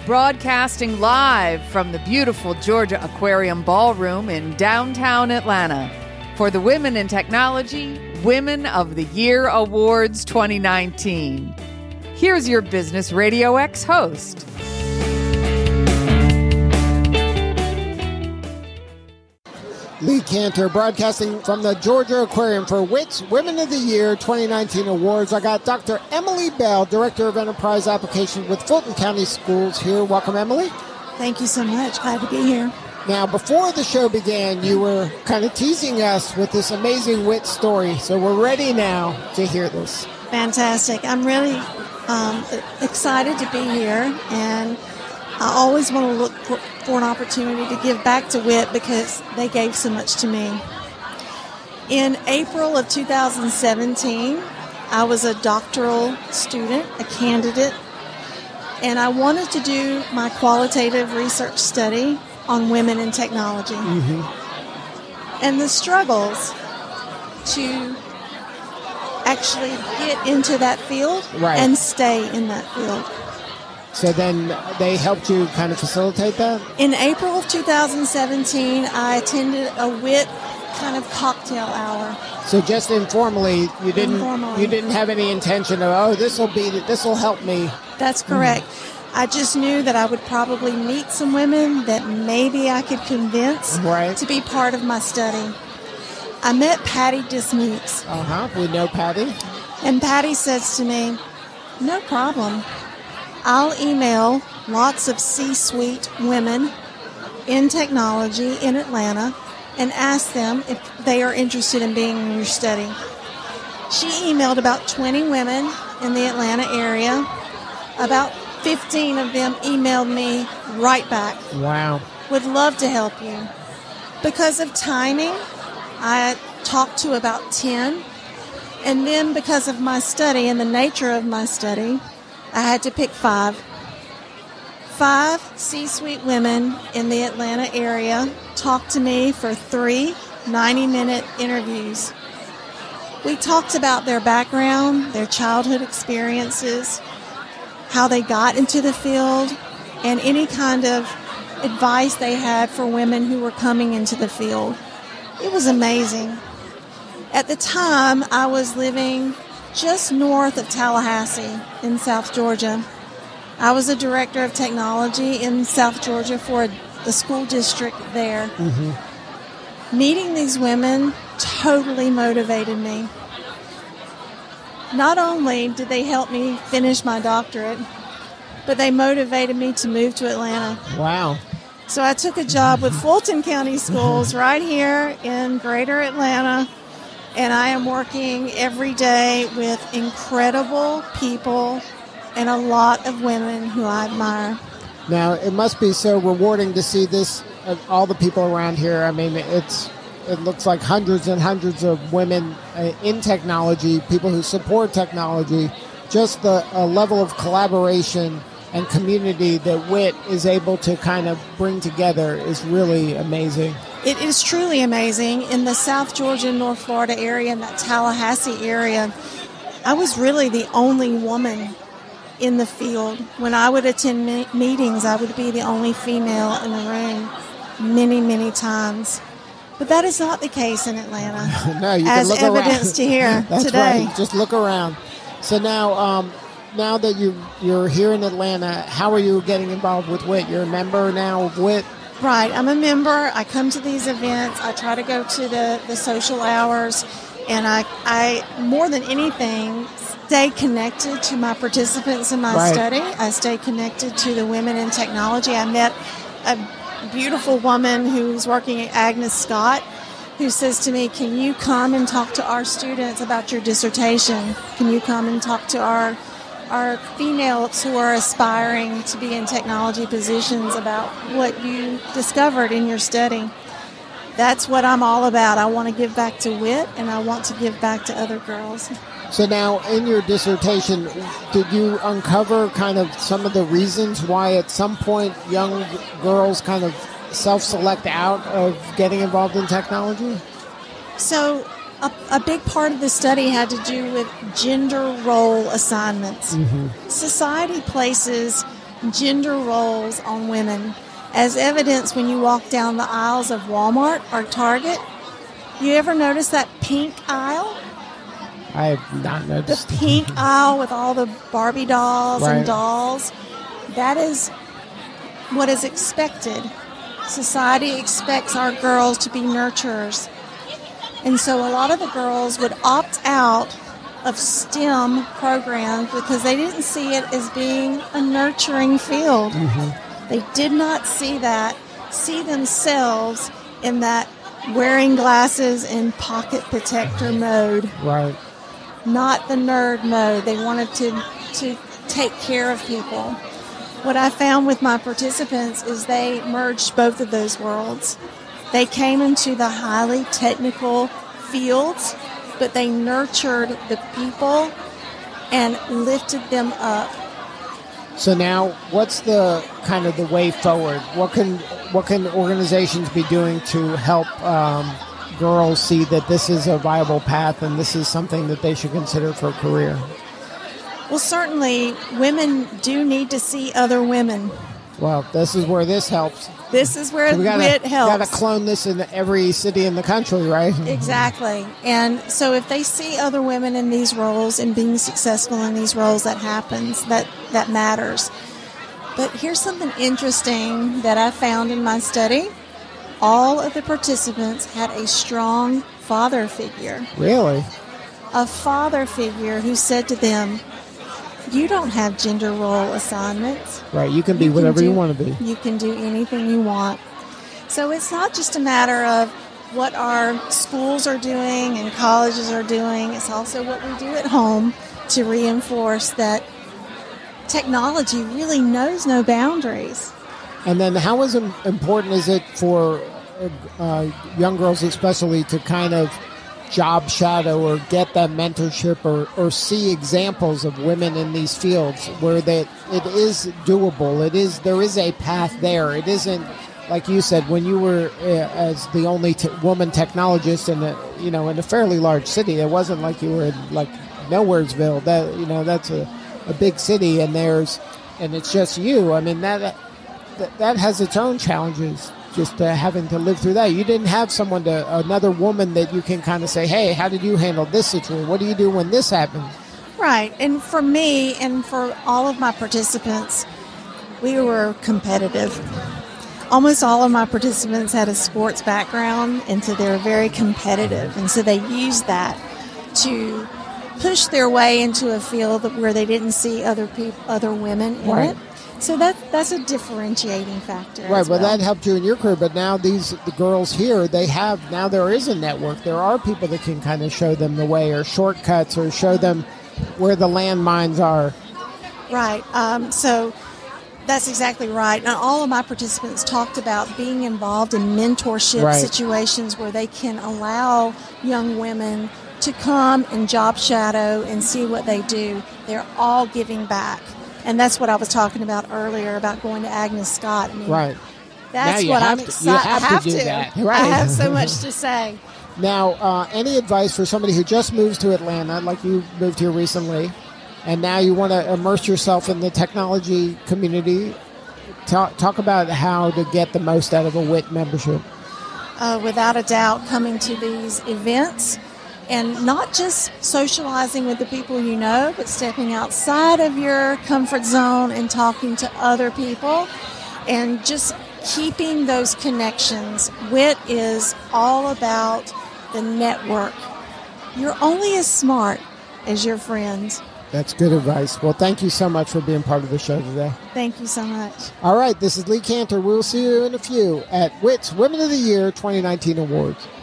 broadcasting live from the beautiful Georgia Aquarium Ballroom in downtown Atlanta for the Women in Technology Women of the Year Awards 2019. Here's your Business Radio X host. Lee Cantor, broadcasting from the Georgia Aquarium for WIT's Women of the Year 2019 Awards. I got Dr. Emily Bell, Director of Enterprise Applications with Fulton County Schools here. Welcome, Emily. Thank you so much. Glad to be here. Now, before the show began, you were kind of teasing us with this amazing WIT story, so we're ready now to hear this. Fantastic. I'm really excited to be here, and I always want to look for an opportunity to give back to WIT because they gave so much to me. In April of 2017, I was a doctoral student, a candidate, and I wanted to do my qualitative research study on women in technology. And the struggles to actually get into that field and stay in that field. So then they helped you kind of facilitate that? In April of 2017, I attended a WIT kind of cocktail hour. So just informally, you didn't have any intention of, this will help me. That's correct. I just knew that I would probably meet some women that maybe I could convince to be part of my study. I met Patty Dismukes. We know Patty. And Patty says to me, no problem. I'll email lots of C-suite women in technology in Atlanta and ask them if they are interested in being in your study. She emailed about 20 women in the Atlanta area. About 15 of them emailed me right back. Wow. Would love to help you. Because of timing, I talked to about 10. And then because of my study and the nature of my study, I had to pick 5. 5 C-suite women in the Atlanta area talked to me for 3 90-minute interviews. We talked about their background, their childhood experiences, how they got into the field, and any kind of advice they had for women who were coming into the field. It was amazing. At the time, I was living just north of Tallahassee in South Georgia. I was a director of technology in South Georgia for the school district there. Meeting these women totally motivated me. Not only did they help me finish my doctorate, but they motivated me to move to Atlanta. Wow. So I took a job with Fulton County Schools right here in Greater Atlanta. And I am working every day with incredible people and a lot of women who I admire. Now, it must be so rewarding to see this, all the people around here. I mean, it looks like hundreds and hundreds of women in technology, people who support technology. Just the level of collaboration and community that WIT is able to kind of bring together is really amazing. It is truly amazing. In the South Georgia, North Florida area, in that Tallahassee area, I was really the only woman in the field. When I would attend meetings, I would be the only female in the room many, many times. But that is not the case in Atlanta. No, you as can look evidenced around. here That's today. Right. Just look around. So now that you're here in Atlanta, how are you getting involved with WIT? You're a member now of WIT? Right. I'm a member. I come to these events. I try to go to the social hours. And I more than anything, stay connected to my participants in my study. I stay connected to the women in technology. I met a beautiful woman who's working at Agnes Scott, who says to me, can you come and talk to our students about your dissertation? Can you come and talk to our females who are aspiring to be in technology positions about what you discovered in your study? That's what I'm all about. I want to give back to WIT, and I want to give back to other girls. So now, in your dissertation, did you uncover kind of some of the reasons why at some point young girls kind of self-select out of getting involved in technology? So a big part of the study had to do with gender role assignments. Mm-hmm. Society places gender roles on women. As evidence, when you walk down the aisles of Walmart or Target, you ever notice that pink aisle? I have not noticed. The pink aisle with all the Barbie dolls Right. and dolls. That is what is expected. Society expects our girls to be nurturers. And so a lot of the girls would opt out of STEM programs because they didn't see it as being a nurturing field. They did not see themselves in that wearing glasses and pocket protector mode, Right. not the nerd mode. They wanted to take care of people. What I found with my participants is they merged both of those worlds. They came into the highly technical fields, but they nurtured the people and lifted them up. So now, what's the kind of the way forward? What can organizations be doing to help girls see that this is a viable path and this is something that they should consider for a career? Well, certainly, women do need to see other women. Well, this is where this helps. This is where So we WIT helps. Got to clone this in every city in the country, right? Exactly. And so if they see other women in these roles and being successful in these roles, that happens. That matters. But here's something interesting that I found in my study. All of the participants had a strong father figure. Really? A father figure who said to them, "You don't have gender role assignments. Right. You can be whatever you want to be. You can do anything you want." So it's not just a matter of what our schools are doing and colleges are doing. It's also what we do at home to reinforce that technology really knows no boundaries. And then how important is it for young girls especially to kind of job shadow or get that mentorship or see examples of women in these fields where it is doable. There is a path there. It isn't like you said when you were as the only woman technologist in a fairly large city. It wasn't like you were in like Nowheresville. That's a big city and it's just you. I mean that has its own challenges. Just having to live through that. You didn't have another woman that you can kind of say, hey, how did you handle this situation? What do you do when this happens? Right. And for me and for all of my participants, we were competitive. Almost all of my participants had a sports background, and so they were very competitive. And so they used that to push their way into a field where they didn't see other women in Right. it. So that's a differentiating factor. Right, as well, well. that helped you in your career, but now the girls here, now there is a network. There are people that can kind of show them the way or shortcuts or show them where the landmines are. Right. So that's exactly right. And all of my participants talked about being involved in mentorship Right. situations where they can allow young women to come and job shadow and see what they do. They're all giving back. And that's what I was talking about earlier about going to Agnes Scott. I mean, Right. that's Now you what have I'm to- you excited. have I to have do to. that. I Right. have so much to say. Now, any advice for somebody who just moves to Atlanta, like you moved here recently, and now you want to immerse yourself in the technology community? Talk about how to get the most out of a WIT membership. Without a doubt, coming to these events and not just socializing with the people you know, but stepping outside of your comfort zone and talking to other people and just keeping those connections. WIT is all about the network. You're only as smart as your friends. That's good advice. Well, thank you so much for being part of the show today. Thank you so much. All right, this is Lee Cantor. We'll see you in a few at WIT's Women of the Year 2019 Awards.